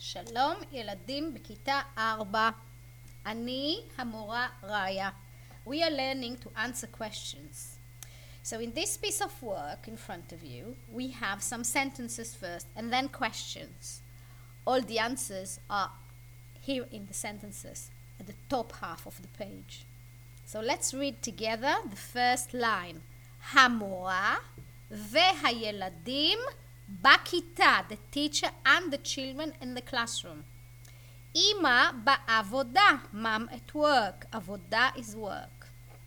שלום ילדים בכיתה 4. אני המורה ראיה. We are learning to answer questions. So in this piece of work in front of you, we have some sentences first and then questions. All the answers are here in the sentences at the top half of the page. So let's read together the first line. המורה והילדים בכיתה, the teacher and the children in the classroom. אמא בעבודה, mom at work, עבודה is work.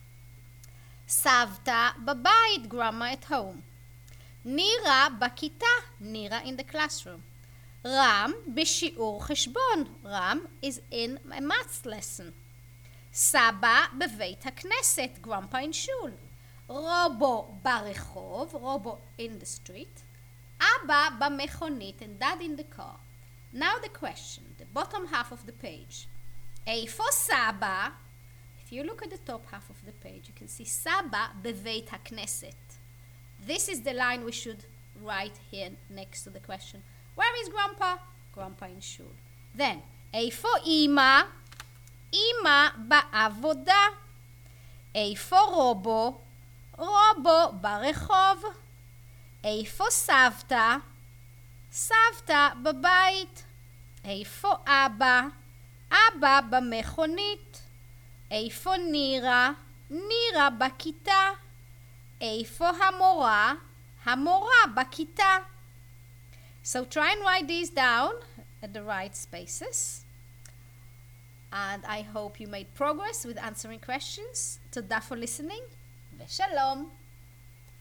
סבתא בבית, grandma at home. נירה בכיתה, נירה in the classroom. רם בשיעור חשבון, רם is in a maths lesson. סבא בבית הכנסת, grandpa in shul. רובו ברחוב, רובו in the street. אבא במכונית and dad in the car. Now the question, the bottom half of the page. איפה סבא? If you look at the top half of the page, you can see סבא בבית הכנסת. This is the line we should write here next to the question. Where is grandpa? Grandpa in shul. Then, איפה אמא? אמא בעבודה. איפה רובו? רובו ברחוב. איפה סבתא? סבתא בבית. איפה אבא? אבא במכונית. איפה נירה? נירה בכיתה. איפה המורה? המורה בכיתה. So try and write these down at the right spaces. And I hope you made progress with answering questions. תודה for listening. ושלום.